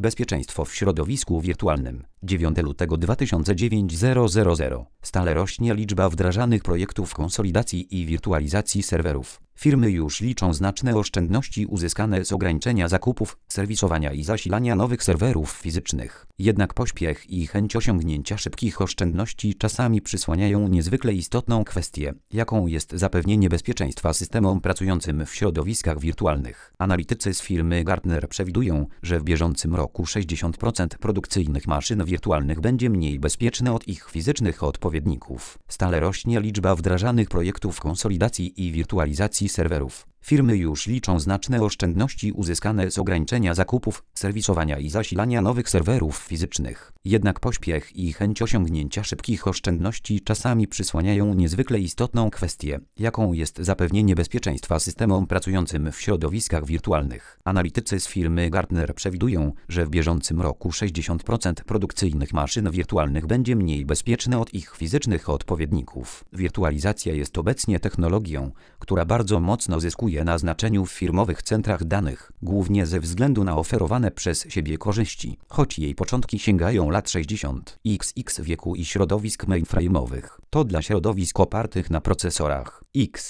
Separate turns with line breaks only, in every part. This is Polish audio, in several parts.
Bezpieczeństwo w środowisku wirtualnym. 9 lutego 2009 000. Stale rośnie liczba wdrażanych projektów konsolidacji i wirtualizacji serwerów. Firmy już liczą znaczne oszczędności uzyskane z ograniczenia zakupów, serwisowania i zasilania nowych serwerów fizycznych. Jednak pośpiech i chęć osiągnięcia szybkich oszczędności czasami przysłaniają niezwykle istotną kwestię, jaką jest zapewnienie bezpieczeństwa systemom pracującym w środowiskach wirtualnych. Analitycy z firmy Gartner przewidują, że w bieżącym roku 60% produkcyjnych maszyn wirtualnych będzie mniej bezpieczne od ich fizycznych odpowiedników. Stale rośnie liczba wdrażanych projektów konsolidacji i wirtualizacji serwerów. Firmy już liczą znaczne oszczędności uzyskane z ograniczenia zakupów, serwisowania i zasilania nowych serwerów fizycznych. Jednak pośpiech i chęć osiągnięcia szybkich oszczędności czasami przysłaniają niezwykle istotną kwestię, jaką jest zapewnienie bezpieczeństwa systemom pracującym w środowiskach wirtualnych. Analitycy z firmy Gartner przewidują, że w bieżącym roku 60% produkcyjnych maszyn wirtualnych będzie mniej bezpieczne od ich fizycznych odpowiedników. Wirtualizacja jest obecnie technologią, która bardzo mocno zyskuje na znaczeniu w firmowych centrach danych, głównie ze względu na oferowane przez siebie korzyści, choć jej początki sięgają lat 60. XX wieku i środowisk mainframe'owych. To dla środowisk opartych na procesorach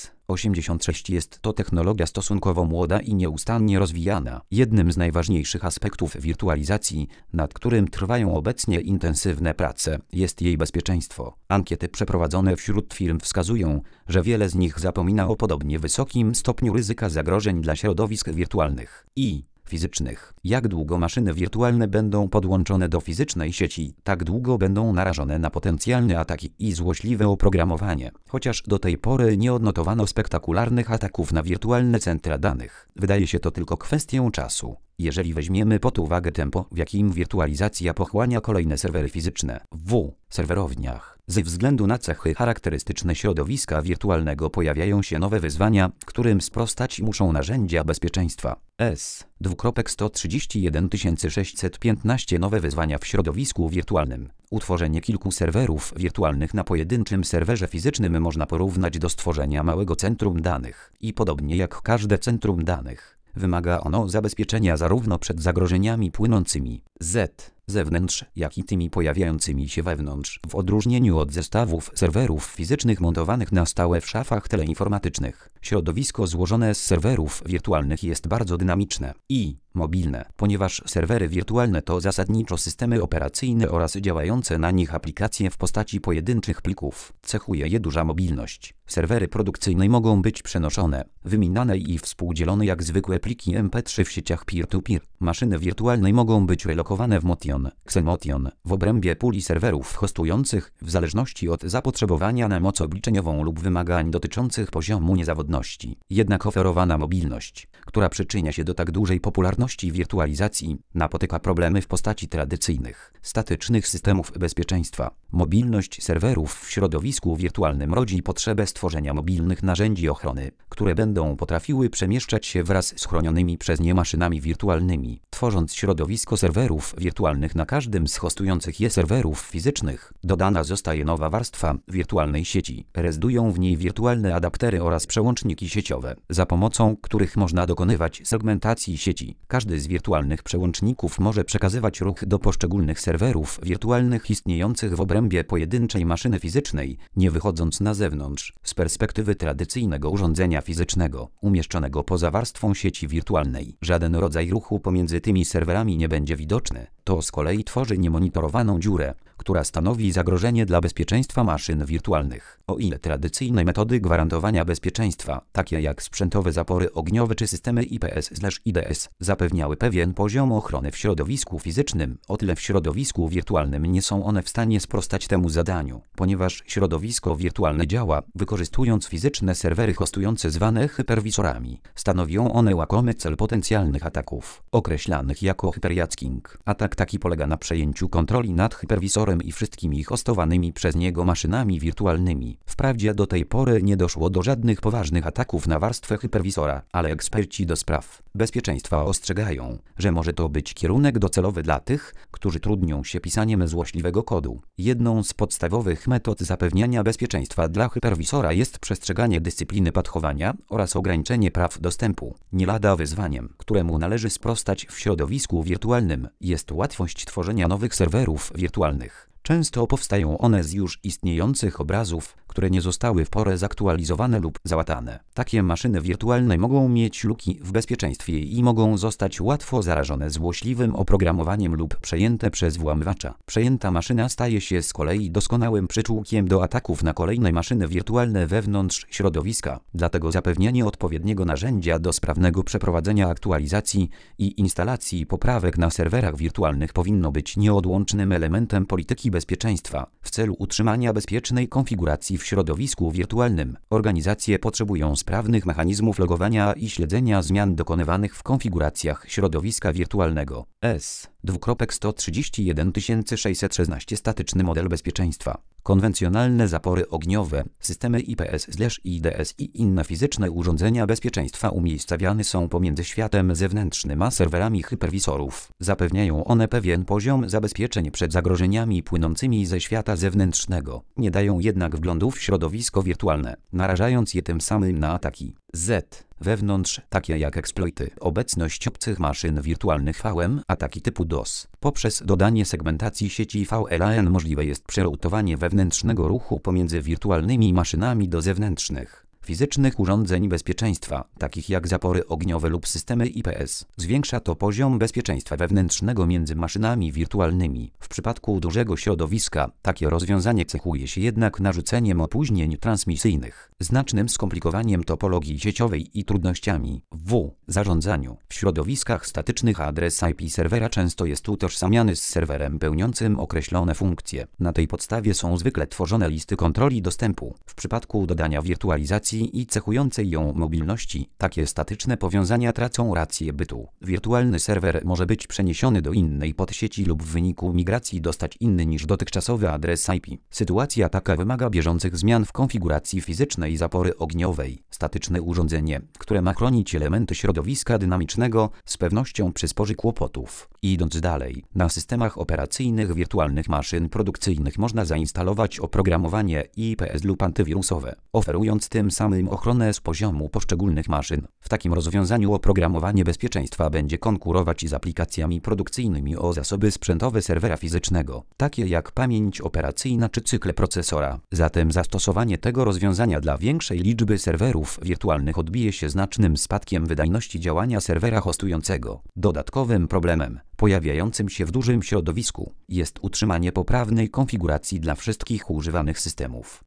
x86 jest to technologia stosunkowo młoda i nieustannie rozwijana. Jednym z najważniejszych aspektów wirtualizacji, nad którym trwają obecnie intensywne prace, jest jej bezpieczeństwo. Ankiety przeprowadzone wśród firm wskazują, że wiele z nich zapomina o podobnie wysokim stopniu ryzyka zagrożeń dla środowisk wirtualnych i fizycznych. Jak długo maszyny wirtualne będą podłączone do fizycznej sieci, tak długo będą narażone na potencjalne ataki i złośliwe oprogramowanie. Chociaż do tej pory nie odnotowano spektakularnych ataków na wirtualne centra danych, wydaje się to tylko kwestią czasu. Jeżeli weźmiemy pod uwagę tempo, w jakim wirtualizacja pochłania kolejne serwery fizyczne w serwerowniach, ze względu na cechy charakterystyczne środowiska wirtualnego pojawiają się nowe wyzwania, którym sprostać muszą narzędzia bezpieczeństwa. S.131.615 Nowe wyzwania w środowisku wirtualnym. Utworzenie kilku serwerów wirtualnych na pojedynczym serwerze fizycznym można porównać do stworzenia małego centrum danych i podobnie jak każde centrum danych, wymaga ono zabezpieczenia zarówno przed zagrożeniami płynącymi z zewnątrz, jak i tymi pojawiającymi się wewnątrz, w odróżnieniu od zestawów serwerów fizycznych montowanych na stałe w szafach teleinformatycznych. Środowisko złożone z serwerów wirtualnych jest bardzo dynamiczne i mobilne, ponieważ serwery wirtualne to zasadniczo systemy operacyjne oraz działające na nich aplikacje w postaci pojedynczych plików. Cechuje je duża mobilność. Serwery produkcyjne mogą być przenoszone, wymieniane i współdzielone jak zwykłe pliki MP3 w sieciach peer-to-peer. Maszyny wirtualne mogą być relokowane w Motion, Xemotion, w obrębie puli serwerów hostujących, w zależności od zapotrzebowania na moc obliczeniową lub wymagań dotyczących poziomu niezawodności. Jednak oferowana mobilność, która przyczynia się do tak dużej popularności wirtualizacji, napotyka problemy w postaci tradycyjnych, statycznych systemów bezpieczeństwa. Mobilność serwerów w środowisku wirtualnym rodzi potrzebę stworzenia mobilnych narzędzi ochrony, które będą potrafiły przemieszczać się wraz z chronionymi przez nie maszynami wirtualnymi. Tworząc środowisko serwerów wirtualnych na każdym z hostujących je serwerów fizycznych, dodana zostaje nowa warstwa wirtualnej sieci. Rezydują w niej wirtualne adaptery oraz przełączniki sieciowe, za pomocą których można dokonywać segmentacji sieci. Każdy z wirtualnych przełączników może przekazywać ruch do poszczególnych serwerów wirtualnych istniejących w obrębie pojedynczej maszyny fizycznej, nie wychodząc na zewnątrz. Z perspektywy tradycyjnego urządzenia fizycznego, umieszczonego poza warstwą sieci wirtualnej, żaden rodzaj ruchu pomiędzy tymi serwerami nie będzie widoczny. To z kolei tworzy niemonitorowaną dziurę, która stanowi zagrożenie dla bezpieczeństwa maszyn wirtualnych. O ile tradycyjne metody gwarantowania bezpieczeństwa, takie jak sprzętowe zapory ogniowe czy systemy IPS/IDS, zapewniały pewien poziom ochrony w środowisku fizycznym, o tyle w środowisku wirtualnym nie są one w stanie sprostać temu zadaniu, ponieważ środowisko wirtualne działa, wykorzystując fizyczne serwery hostujące zwane hyperwisorami. Stanowią one łakomy cel potencjalnych ataków, określanych jako hyperjacking. Atak taki polega na przejęciu kontroli nad hyperwisorem hyperwisorem i wszystkimi hostowanymi przez niego maszynami wirtualnymi. Wprawdzie do tej pory nie doszło do żadnych poważnych ataków na warstwę hyperwisora, ale eksperci do spraw bezpieczeństwa ostrzegają, że może to być kierunek docelowy dla tych, którzy trudnią się pisaniem złośliwego kodu. Jedną z podstawowych metod zapewniania bezpieczeństwa dla hyperwisora jest przestrzeganie dyscypliny padchowania oraz ograniczenie praw dostępu. Nie lada wyzwaniem, któremu należy sprostać w środowisku wirtualnym, jest łatwość tworzenia nowych serwerów wirtualnych. Często powstają one z już istniejących obrazów, które nie zostały w porę zaktualizowane lub załatane. Takie maszyny wirtualne mogą mieć luki w bezpieczeństwie i mogą zostać łatwo zarażone złośliwym oprogramowaniem lub przejęte przez włamywacza. Przejęta maszyna staje się z kolei doskonałym przyczółkiem do ataków na kolejne maszyny wirtualne wewnątrz środowiska. Dlatego zapewnienie odpowiedniego narzędzia do sprawnego przeprowadzenia aktualizacji i instalacji poprawek na serwerach wirtualnych powinno być nieodłącznym elementem polityki bezpieczeństwa. W celu utrzymania bezpiecznej konfiguracji w środowisku wirtualnym, organizacje potrzebują sprawnych mechanizmów logowania i śledzenia zmian dokonywanych w konfiguracjach środowiska wirtualnego. S2.131.616 Statyczny model bezpieczeństwa. Konwencjonalne zapory ogniowe, systemy IPS/IDS i inne fizyczne urządzenia bezpieczeństwa umiejscowiane są pomiędzy światem zewnętrznym a serwerami hyperwisorów. Zapewniają one pewien poziom zabezpieczeń przed zagrożeniami płynącymi ze świata zewnętrznego. Nie dają jednak wglądu w środowisko wirtualne, narażając je tym samym na ataki wewnątrz, takie jak eksploity, obecność obcych maszyn wirtualnych VM, ataki typu DOS. Poprzez dodanie segmentacji sieci VLAN możliwe jest przeroutowanie wewnętrznego ruchu pomiędzy wirtualnymi maszynami do zewnętrznych, fizycznych urządzeń bezpieczeństwa, takich jak zapory ogniowe lub systemy IPS. Zwiększa to poziom bezpieczeństwa wewnętrznego między maszynami wirtualnymi. W przypadku dużego środowiska takie rozwiązanie cechuje się jednak narzuceniem opóźnień transmisyjnych, znacznym skomplikowaniem topologii sieciowej i trudnościami w zarządzaniu. W środowiskach statycznych adres IP serwera często jest utożsamiany z serwerem pełniącym określone funkcje. Na tej podstawie są zwykle tworzone listy kontroli dostępu. W przypadku dodania wirtualizacji i cechującej ją mobilności, takie statyczne powiązania tracą rację bytu. Wirtualny serwer może być przeniesiony do innej podsieci lub w wyniku migracji dostać inny niż dotychczasowy adres IP. Sytuacja taka wymaga bieżących zmian w konfiguracji fizycznej zapory ogniowej. Statyczne urządzenie, które ma chronić elementy środowiska dynamicznego, z pewnością przysporzy kłopotów. Idąc dalej, na systemach operacyjnych wirtualnych maszyn produkcyjnych można zainstalować oprogramowanie IPS lub antywirusowe, oferując tym samym ochronę z poziomu poszczególnych maszyn. W takim rozwiązaniu oprogramowanie bezpieczeństwa będzie konkurować z aplikacjami produkcyjnymi o zasoby sprzętowe serwera fizycznego, takie jak pamięć operacyjna czy cykle procesora. Zatem zastosowanie tego rozwiązania dla większej liczby serwerów wirtualnych odbije się znacznym spadkiem wydajności działania serwera hostującego. Dodatkowym problemem pojawiającym się w dużym środowisku jest utrzymanie poprawnej konfiguracji dla wszystkich używanych systemów.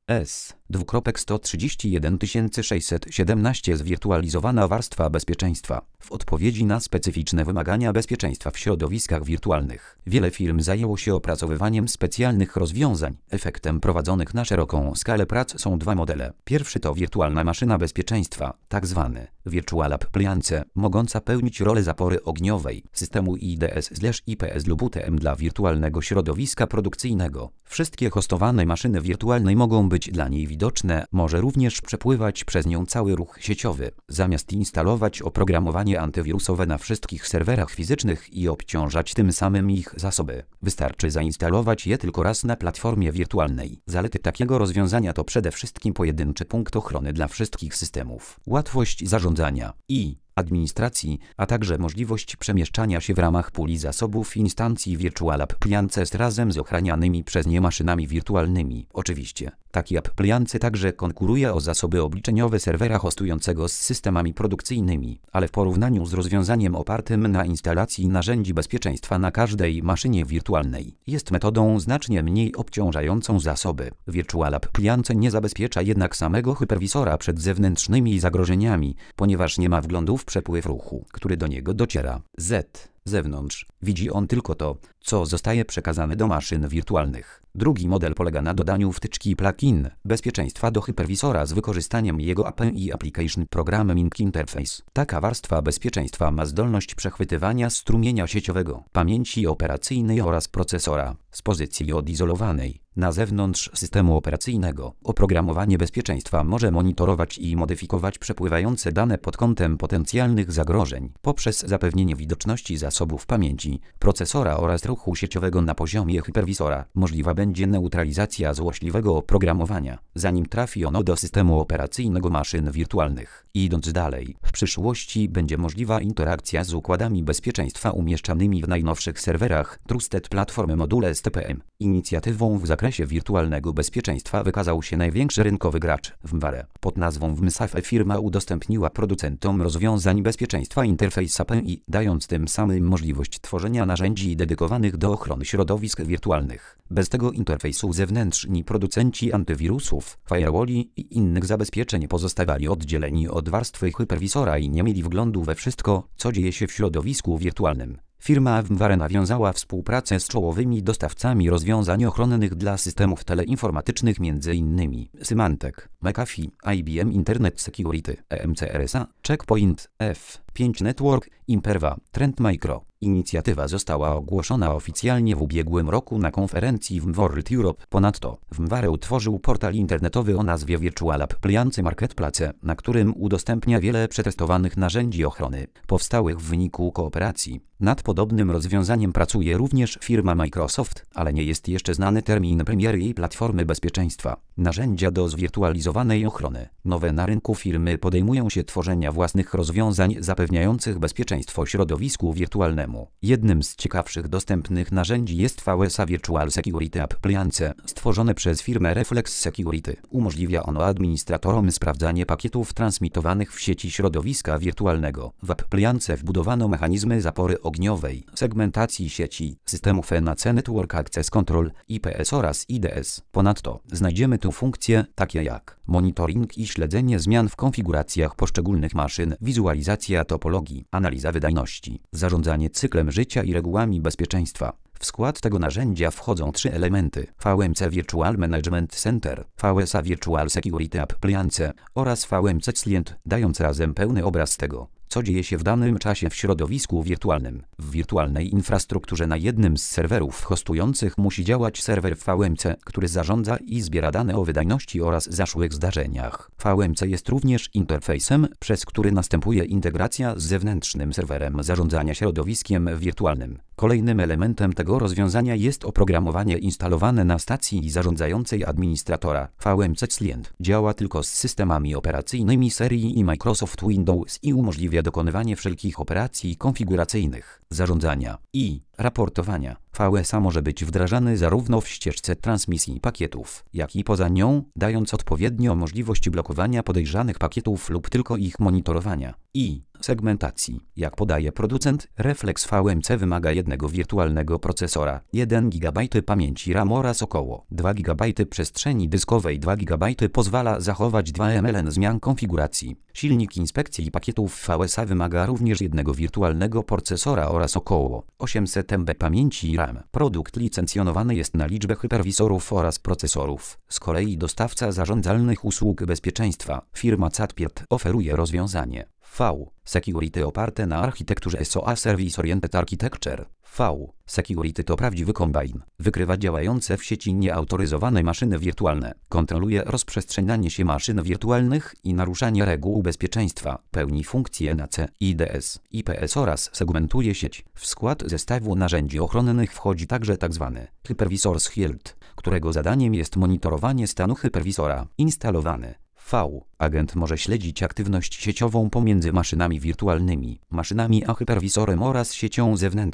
S2.131.617 Zwirtualizowana warstwa bezpieczeństwa. W odpowiedzi na specyficzne wymagania bezpieczeństwa w środowiskach wirtualnych, wiele firm zajęło się opracowywaniem specjalnych rozwiązań. Efektem prowadzonych na szeroką skalę prac są dwa modele. Pierwszy to wirtualna maszyna bezpieczeństwa, tzw. Virtual Appliance, mogąca pełnić rolę zapory ogniowej, systemu IDS/IPS lub UTM dla wirtualnego środowiska produkcyjnego. Wszystkie hostowane maszyny wirtualne mogą być dla niej widoczne, może również przepływać przez nią cały ruch sieciowy. Zamiast instalować oprogramowanie antywirusowe na wszystkich serwerach fizycznych i obciążać tym samym ich zasoby, wystarczy zainstalować je tylko raz na platformie wirtualnej. Zalety takiego rozwiązania to przede wszystkim pojedynczy punkt ochrony dla wszystkich systemów, łatwość zarządzania i administracji, a także możliwość przemieszczania się w ramach puli zasobów instancji Virtual Appliances razem z ochranianymi przez nie maszynami wirtualnymi. Oczywiście, taki appliance także konkuruje o zasoby obliczeniowe serwera hostującego z systemami produkcyjnymi, ale w porównaniu z rozwiązaniem opartym na instalacji narzędzi bezpieczeństwa na każdej maszynie wirtualnej, jest metodą znacznie mniej obciążającą zasoby. Virtual Appliance nie zabezpiecza jednak samego hyperwisora przed zewnętrznymi zagrożeniami, ponieważ nie ma wglądu w przepływ ruchu, który do niego dociera. zewnątrz. Widzi on tylko to, co zostaje przekazane do maszyn wirtualnych. Drugi model polega na dodaniu wtyczki plugin bezpieczeństwa do hyperwizora z wykorzystaniem jego API Application Programming Interface. Taka warstwa bezpieczeństwa ma zdolność przechwytywania strumienia sieciowego, pamięci operacyjnej oraz procesora z pozycji odizolowanej na zewnątrz systemu operacyjnego. Oprogramowanie bezpieczeństwa może monitorować i modyfikować przepływające dane pod kątem potencjalnych zagrożeń poprzez zapewnienie widoczności zasobów pamięci, procesora oraz ruchu sieciowego na poziomie hyperwizora. Możliwa będzie neutralizacja złośliwego oprogramowania, zanim trafi ono do systemu operacyjnego maszyn wirtualnych. Idąc dalej, w przyszłości będzie możliwa interakcja z układami bezpieczeństwa umieszczanymi w najnowszych serwerach Trusted Platform Module STPM. Inicjatywą w zakresie wirtualnego bezpieczeństwa wykazał się największy rynkowy gracz VMware. Pod nazwą VMsafe firma udostępniła producentom rozwiązań bezpieczeństwa interfejs API, dając tym samym możliwość tworzenia narzędzi dedykowanych do ochrony środowisk wirtualnych. Bez tego interfejsu zewnętrzni producenci antywirusów, firewalli i innych zabezpieczeń pozostawali oddzieleni od warstwy hyperwizora i nie mieli wglądu we wszystko, co dzieje się w środowisku wirtualnym. Firma VMware nawiązała współpracę z czołowymi dostawcami rozwiązań ochronnych dla systemów teleinformatycznych m.in. Symantec, McAfee, IBM Internet Security, EMC RSA, Checkpoint, F5 Network, Imperva, Trend Micro. Inicjatywa została ogłoszona oficjalnie w ubiegłym roku na konferencji VMworld Europe. Ponadto VMware utworzył portal internetowy o nazwie Virtual Appliance Marketplace, na którym udostępnia wiele przetestowanych narzędzi ochrony, powstałych w wyniku kooperacji. Nad podobnym rozwiązaniem pracuje również firma Microsoft, ale nie jest jeszcze znany termin premiery jej platformy bezpieczeństwa. Narzędzia do zwirtualizowanej ochrony. Nowe na rynku firmy podejmują się tworzenia własnych rozwiązań zapewniających bezpieczeństwo środowisku wirtualnemu. Jednym z ciekawszych dostępnych narzędzi jest VSA Virtual Security Appliance, stworzone przez firmę Reflex Security. Umożliwia ono administratorom sprawdzanie pakietów transmitowanych w sieci środowiska wirtualnego. W appliance wbudowano mechanizmy zapory ogniowej, segmentacji sieci, systemów NAC Network Access Control, IPS oraz IDS. Ponadto znajdziemy tu funkcje takie jak monitoring i śledzenie zmian w konfiguracjach poszczególnych maszyn, wizualizacja topologii, analiza wydajności, zarządzanie cyklem życia i regułami bezpieczeństwa. W skład tego narzędzia wchodzą trzy elementy: VMC Virtual Management Center, VSA Virtual Security Appliance oraz VMC Client, dając razem pełny obraz tego, co dzieje się w danym czasie w środowisku wirtualnym. W wirtualnej infrastrukturze na jednym z serwerów hostujących musi działać serwer VMC, który zarządza i zbiera dane o wydajności oraz zaszłych zdarzeniach. VMC jest również interfejsem, przez który następuje integracja z zewnętrznym serwerem zarządzania środowiskiem wirtualnym. Kolejnym elementem tego rozwiązania jest oprogramowanie instalowane na stacji zarządzającej administratora. VMC Client działa tylko z systemami operacyjnymi serii i Microsoft Windows i umożliwia dokonywanie wszelkich operacji konfiguracyjnych, zarządzania i raportowania. VSA może być wdrażany zarówno w ścieżce transmisji pakietów, jak i poza nią, dając odpowiednio możliwość blokowania podejrzanych pakietów lub tylko ich monitorowania i segmentacji. Jak podaje producent, Reflex VMC wymaga jednego wirtualnego procesora, 1 GB pamięci RAM oraz około 2 GB przestrzeni dyskowej. 2 GB pozwala zachować 2 mLn zmian konfiguracji. Silnik inspekcji pakietów VSA wymaga również jednego wirtualnego procesora oraz około 800 MB pamięci RAM. Produkt licencjonowany jest na liczbę hyperwizorów oraz procesorów. Z kolei dostawca zarządzalnych usług bezpieczeństwa, firma Cat-Pirt, oferuje rozwiązanie V-Security oparte na architekturze SOA Service Oriented Architecture. V-Security to prawdziwy kombajn. Wykrywa działające w sieci nieautoryzowane maszyny wirtualne. Kontroluje rozprzestrzenianie się maszyn wirtualnych i naruszanie reguł bezpieczeństwa. Pełni funkcje NAC, IDS, IPS oraz segmentuje sieć. W skład zestawu narzędzi ochronnych wchodzi także tzw. Hypervisor Shield, którego zadaniem jest monitorowanie stanu hyperwizora. Instalowany V-agent może śledzić aktywność sieciową pomiędzy maszynami wirtualnymi, maszynami a hyperwizorem oraz siecią zewnętrzną.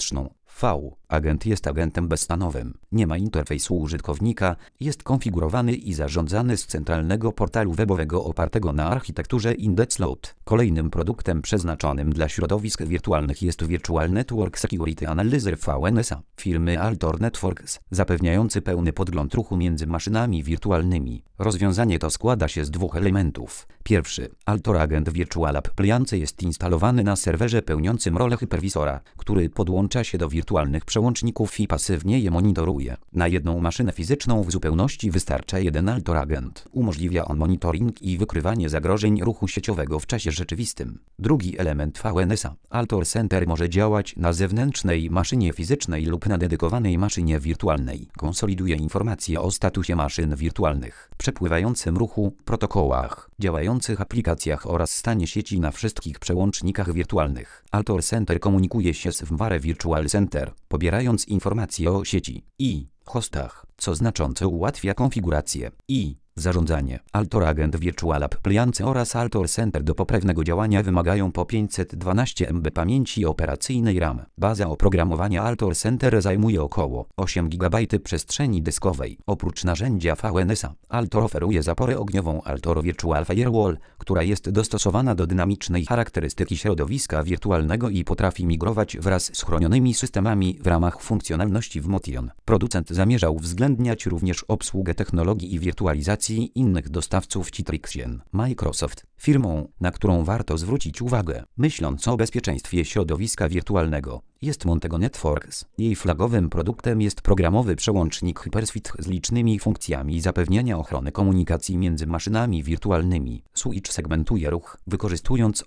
Agent jest agentem bezstanowym, nie ma interfejsu użytkownika, jest konfigurowany i zarządzany z centralnego portalu webowego opartego na architekturze IndexLoad. Kolejnym produktem przeznaczonym dla środowisk wirtualnych jest Virtual Network Security Analyzer VNSA firmy Altor Networks, zapewniający pełny podgląd ruchu między maszynami wirtualnymi. Rozwiązanie to składa się z dwóch elementów. Pierwszy, Altor Agent Virtual Appliance jest instalowany na serwerze pełniącym rolę hyperwizora, który podłącza się do wirtualnych przełączników i pasywnie je monitoruje. Na jedną maszynę fizyczną w zupełności wystarcza jeden Altor Agent. Umożliwia on monitoring i wykrywanie zagrożeń ruchu sieciowego w czasie rzeczywistym. Drugi element VNSA, Altor Center, może działać na zewnętrznej maszynie fizycznej lub na dedykowanej maszynie wirtualnej. Konsoliduje informacje o statusie maszyn wirtualnych, przepływającym ruchu, protokołach, działających aplikacjach oraz stanie sieci na wszystkich przełącznikach wirtualnych. Altor Center komunikuje się z VMware Virtual Center, pobierając informacje o sieci i hostach, co znacząco ułatwia konfigurację i zarządzanie. Altor Agent Virtual Appliance oraz Altor Center do poprawnego działania wymagają po 512 MB pamięci operacyjnej RAM. Baza oprogramowania Altor Center zajmuje około 8 GB przestrzeni dyskowej. Oprócz narzędzia VNSA, Altor oferuje zaporę ogniową Altor Virtual Firewall, która jest dostosowana do dynamicznej charakterystyki środowiska wirtualnego i potrafi migrować wraz z chronionymi systemami w ramach funkcjonalności Wmotion. Producent zamierza uwzględniać również obsługę technologii i wirtualizacji innych dostawców Citrixien. Microsoft, firmą, na którą warto zwrócić uwagę, myśląc o bezpieczeństwie środowiska wirtualnego, jest Montego Networks. Jej flagowym produktem jest programowy przełącznik HyperSuite z licznymi funkcjami zapewniania ochrony komunikacji między maszynami wirtualnymi. Switch segmentuje ruch, wykorzystując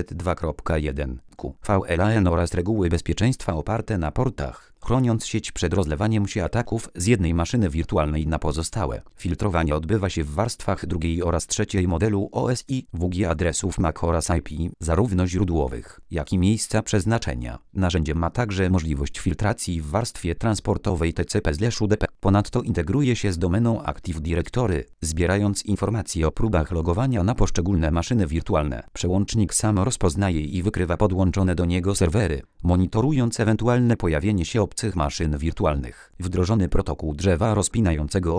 802.1q VLAN oraz reguły bezpieczeństwa oparte na portach, chroniąc sieć przed rozlewaniem się ataków z jednej maszyny wirtualnej na pozostałe. Filtrowanie odbywa się w warstwach drugiej oraz trzeciej modelu OSI, WG adresów MAC oraz IP, zarówno źródłowych, jak i miejsca przeznaczenia. Narzędzie ma także możliwość filtracji w warstwie transportowej TCP/UDP. Ponadto integruje się z domeną Active Directory, zbierając informacje o próbach logowania na poszczególne maszyny wirtualne. Przełącznik sam rozpoznaje i wykrywa podłączone do niego serwery, monitorując ewentualne pojawienie się obcych maszyn wirtualnych. Wdrożony protokół drzewa rozpinającego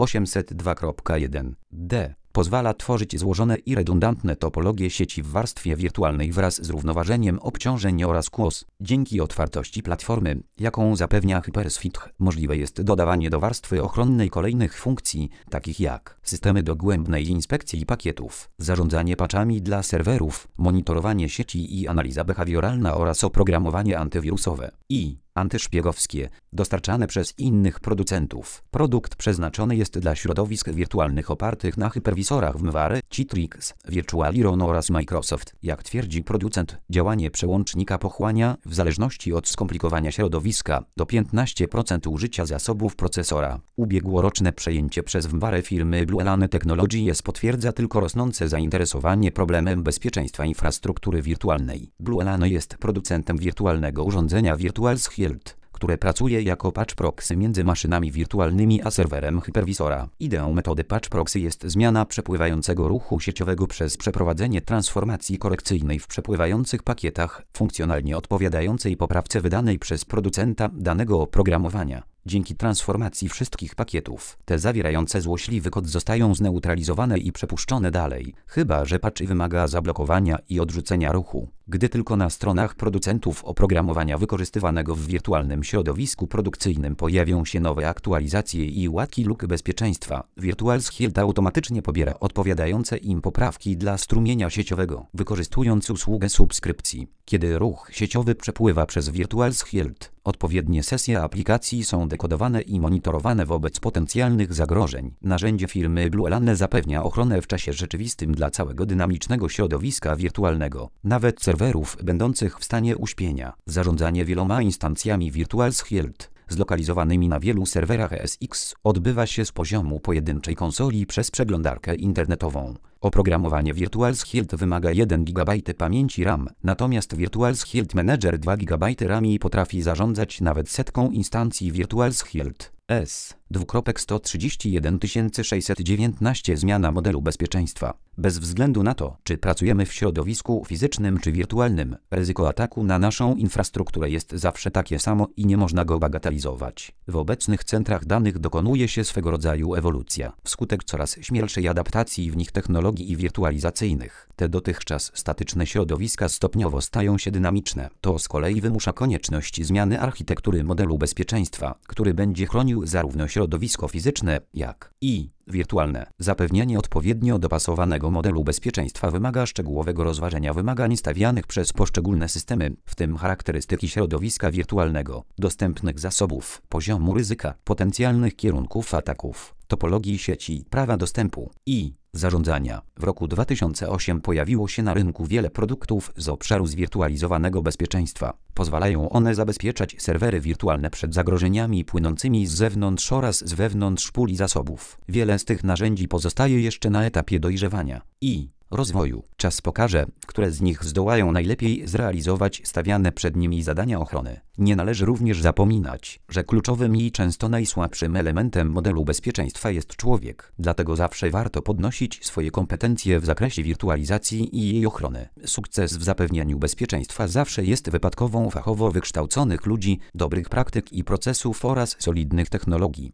802.1d pozwala tworzyć złożone i redundantne topologie sieci w warstwie wirtualnej wraz z równoważeniem obciążeń oraz QoS. Dzięki otwartości platformy, jaką zapewnia HyperSuite, możliwe jest dodawanie do warstwy ochronnej kolejnych funkcji, takich jak systemy dogłębnej inspekcji pakietów, zarządzanie patchami dla serwerów, monitorowanie sieci i analiza behawioralna oraz oprogramowanie antywirusowe i antyszpiegowskie, dostarczane przez innych producentów. Produkt przeznaczony jest dla środowisk wirtualnych opartych na hyperwizorach VMware, Citrix, Virtualiron oraz Microsoft. Jak twierdzi producent, działanie przełącznika pochłania, w zależności od skomplikowania środowiska, do 15% użycia zasobów procesora. Ubiegłoroczne przejęcie przez VMware firmy Blueland Technologies potwierdza tylko rosnące zainteresowanie problemem bezpieczeństwa infrastruktury wirtualnej. Blueland jest producentem wirtualnego urządzenia VirtualShield, które pracuje jako patch proxy między maszynami wirtualnymi a serwerem hyperwizora. Ideą metody patch proxy jest zmiana przepływającego ruchu sieciowego przez przeprowadzenie transformacji korekcyjnej w przepływających pakietach, funkcjonalnie odpowiadającej poprawce wydanej przez producenta danego oprogramowania. Dzięki transformacji wszystkich pakietów, te zawierające złośliwy kod zostają zneutralizowane i przepuszczone dalej, chyba że patch wymaga zablokowania i odrzucenia ruchu. Gdy tylko na stronach producentów oprogramowania wykorzystywanego w wirtualnym środowisku produkcyjnym pojawią się nowe aktualizacje i łatki luk bezpieczeństwa, VirtualShield automatycznie pobiera odpowiadające im poprawki dla strumienia sieciowego, wykorzystując usługę subskrypcji. Kiedy ruch sieciowy przepływa przez VirtualShield, odpowiednie sesje aplikacji są dekodowane i monitorowane wobec potencjalnych zagrożeń. Narzędzie firmy Blueland zapewnia ochronę w czasie rzeczywistym dla całego dynamicznego środowiska wirtualnego, nawet serwerów będących w stanie uśpienia. Zarządzanie wieloma instancjami VirtualShield, zlokalizowanymi na wielu serwerach SX, odbywa się z poziomu pojedynczej konsoli przez przeglądarkę internetową. Oprogramowanie VirtualShield wymaga 1 GB pamięci RAM, natomiast VirtualShield Manager 2 GB RAM i potrafi zarządzać nawet setką instancji VirtualShield. S. 13619 zmiana modelu bezpieczeństwa. Bez względu na to, czy pracujemy w środowisku fizycznym czy wirtualnym, ryzyko ataku na naszą infrastrukturę jest zawsze takie samo i nie można go bagatelizować. W obecnych centrach danych dokonuje się swego rodzaju ewolucja, wskutek coraz śmielszej adaptacji w nich technologii i wirtualizacyjnych. Te dotychczas statyczne środowiska stopniowo stają się dynamiczne. To z kolei wymusza konieczność zmiany architektury modelu bezpieczeństwa, który będzie chronił zarówno środowisko fizyczne, jak i wirtualne. Zapewnienie odpowiednio dopasowanego modelu bezpieczeństwa wymaga szczegółowego rozważenia wymagań stawianych przez poszczególne systemy, w tym charakterystyki środowiska wirtualnego, dostępnych zasobów, poziomu ryzyka, potencjalnych kierunków ataków, topologii sieci, prawa dostępu i zarządzania. W roku 2008 pojawiło się na rynku wiele produktów z obszaru zwirtualizowanego bezpieczeństwa. Pozwalają one zabezpieczać serwery wirtualne przed zagrożeniami płynącymi z zewnątrz oraz z wewnątrz puli zasobów. Wiele z tych narzędzi pozostaje jeszcze na etapie dojrzewania i rozwoju. Czas pokaże, które z nich zdołają najlepiej zrealizować stawiane przed nimi zadania ochrony. Nie należy również zapominać, że kluczowym i często najsłabszym elementem modelu bezpieczeństwa jest człowiek. Dlatego zawsze warto podnosić swoje kompetencje w zakresie wirtualizacji i jej ochrony. Sukces w zapewnianiu bezpieczeństwa zawsze jest wypadkową fachowo wykształconych ludzi, dobrych praktyk i procesów oraz solidnych technologii.